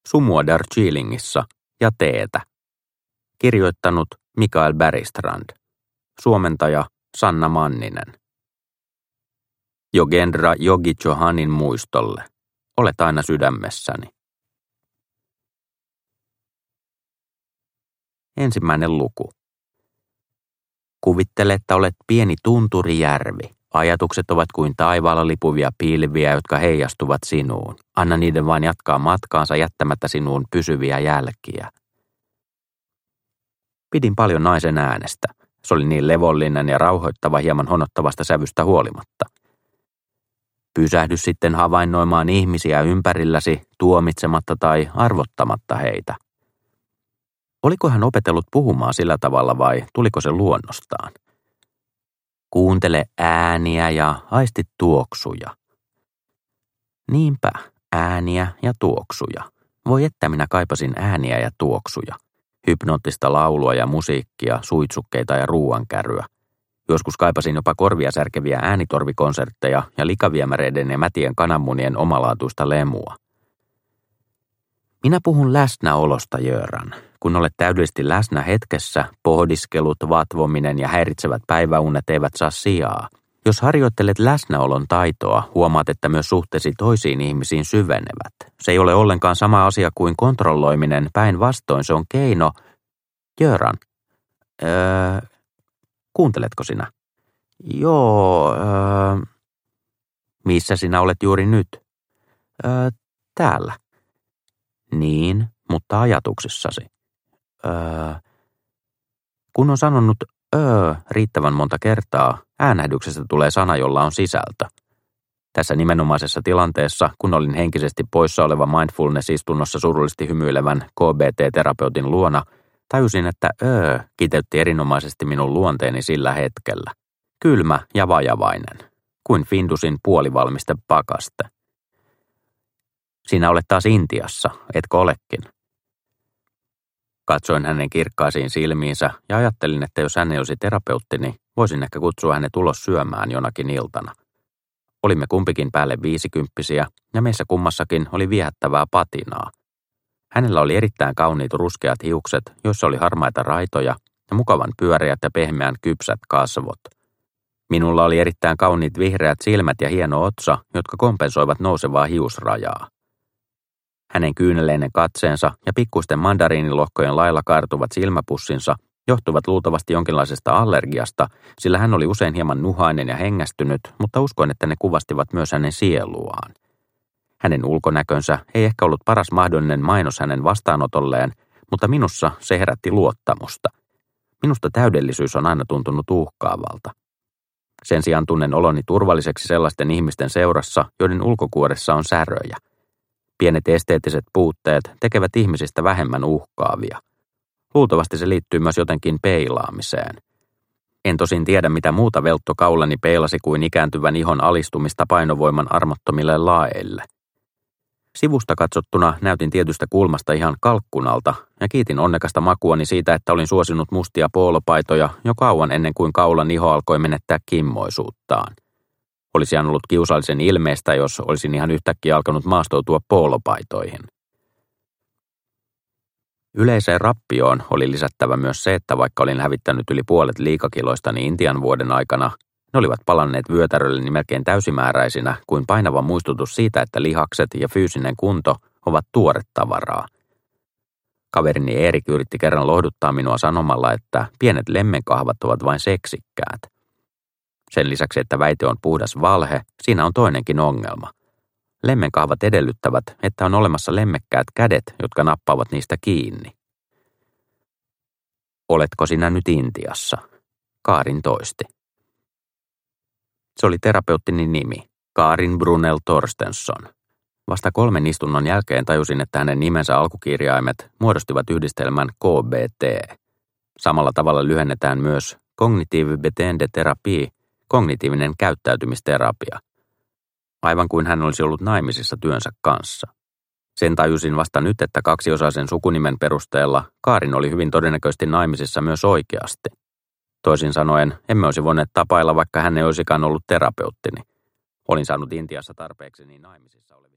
Sumua Darjeelingissa ja teetä. Kirjoittanut Mikael Bergstrand. Suomentaja Sanna Manninen. Jogendra Yogi Chauhanin muistolle. Olet aina sydämessäni. Ensimmäinen luku. Kuvittele, että olet pieni tunturijärvi. Ajatukset ovat kuin taivaalla lipuvia pilviä, jotka heijastuvat sinuun. Anna niiden vain jatkaa matkaansa jättämättä sinuun pysyviä jälkiä. Pidin paljon naisen äänestä. Se oli niin levollinen ja rauhoittava hieman honottavasta sävystä huolimatta. Pysähdy sitten havainnoimaan ihmisiä ympärilläsi tuomitsematta tai arvottamatta heitä. Oliko hän opetellut puhumaan sillä tavalla vai tuliko se luonnostaan? Kuuntele ääniä ja aisti tuoksuja. Niinpä, ääniä ja tuoksuja. Voi että minä kaipasin ääniä ja tuoksuja. Hypnoottista laulua ja musiikkia, suitsukkeita ja ruuankärryä. Joskus kaipasin jopa korvia särkeviä äänitorvikonsertteja ja likaviemäreiden ja mätien kananmunien omalaatuista lemua. Minä puhun läsnäolosta, Göran. Kun olet täydellisesti läsnä hetkessä, pohdiskelut, vatvominen ja häiritsevät päiväunet eivät saa sijaa. Jos harjoittelet läsnäolon taitoa, huomaat, että myös suhteesi toisiin ihmisiin syvenevät. Se ei ole ollenkaan sama asia kuin kontrolloiminen, päinvastoin se on keino. Göran, kuunteletko sinä? Joo, missä sinä olet juuri nyt? Täällä. Niin, mutta ajatuksissasi. Kun on sanonut riittävän monta kertaa, äänähdyksestä tulee sana, jolla on sisältö. Tässä nimenomaisessa tilanteessa, kun olin henkisesti poissa oleva mindfulness-istunnossa surullisesti hymyilevän KBT-terapeutin luona, tajusin, että kiteytti erinomaisesti minun luonteeni sillä hetkellä. Kylmä ja vajavainen, kuin Findusin puolivalmiste pakaste. Sinä olet taas Intiassa, etkö olekin? Katsoin hänen kirkkaisiin silmiinsä ja ajattelin, että jos hän ei olisi terapeuttini, voisin ehkä kutsua hänet ulos syömään jonakin iltana. Olimme kumpikin päälle 50-vuotiaita ja meissä kummassakin oli viehättävää patinaa. Hänellä oli erittäin kauniit ruskeat hiukset, joissa oli harmaita raitoja ja mukavan pyöreät ja pehmeän kypsät kasvot. Minulla oli erittäin kauniit vihreät silmät ja hieno otsa, jotka kompensoivat nousevaa hiusrajaa. Hänen kyyneleinen katseensa ja pikkuisten mandariinilohkojen lailla kaartuvat silmäpussinsa johtuvat luultavasti jonkinlaisesta allergiasta, sillä hän oli usein hieman nuhainen ja hengästynyt, mutta uskoin, että ne kuvastivat myös hänen sieluaan. Hänen ulkonäkönsä ei ehkä ollut paras mahdollinen mainos hänen vastaanotolleen, mutta minussa se herätti luottamusta. Minusta täydellisyys on aina tuntunut uhkaavalta. Sen sijaan tunnen oloni turvalliseksi sellaisten ihmisten seurassa, joiden ulkokuoressa on säröjä. Pienet esteettiset puutteet tekevät ihmisistä vähemmän uhkaavia. Luultavasti se liittyy myös jotenkin peilaamiseen. En tosin tiedä, mitä muuta veltto kaulani peilasi kuin ikääntyvän ihon alistumista painovoiman armottomille laeille. Sivusta katsottuna näytin tietystä kulmasta ihan kalkkunalta ja kiitin onnekasta makuani siitä, että olin suosinut mustia poolopaitoja jo kauan ennen kuin kaulan iho alkoi menettää kimmoisuuttaan. Olisi ollut kiusallisen ilmeistä, jos olisin ihan yhtäkkiä alkanut maastoutua poolopaitoihin. Yleiseen rappioon oli lisättävä myös se, että vaikka olin hävittänyt yli puolet liikakiloistani Intian vuoden aikana, ne olivat palanneet vyötärölleni melkein täysimääräisinä kuin painava muistutus siitä, että lihakset ja fyysinen kunto ovat tuoretavaraa. Kaverini Erik yritti kerran lohduttaa minua sanomalla, että pienet lemmenkahvat ovat vain seksikkäät. Sen lisäksi, että väite on puhdas valhe, siinä on toinenkin ongelma. Lemmenkahvat edellyttävät, että on olemassa lemmekkäät kädet, jotka nappaavat niistä kiinni. Oletko sinä nyt Intiassa? Kaarin toisti. Se oli terapeuttini nimi, Karin Brunel Torstensson. Vasta 3 istunnon jälkeen tajusin, että hänen nimensä alkukirjaimet muodostivat yhdistelmän KBT. Samalla tavalla lyhennetään myös Cognitive Beteende Therapie, kognitiivinen käyttäytymisterapia. Aivan kuin hän olisi ollut naimisissa työnsä kanssa. Sen tajusin vasta nyt, että 2-osaisen sukunimen perusteella Kaarin oli hyvin todennäköisesti naimisissa myös oikeasti. Toisin sanoen, emme olisi voineet tapailla, vaikka hän ei olisikaan ollut terapeuttini. Olin saanut Intiassa tarpeeksi niin naimisissa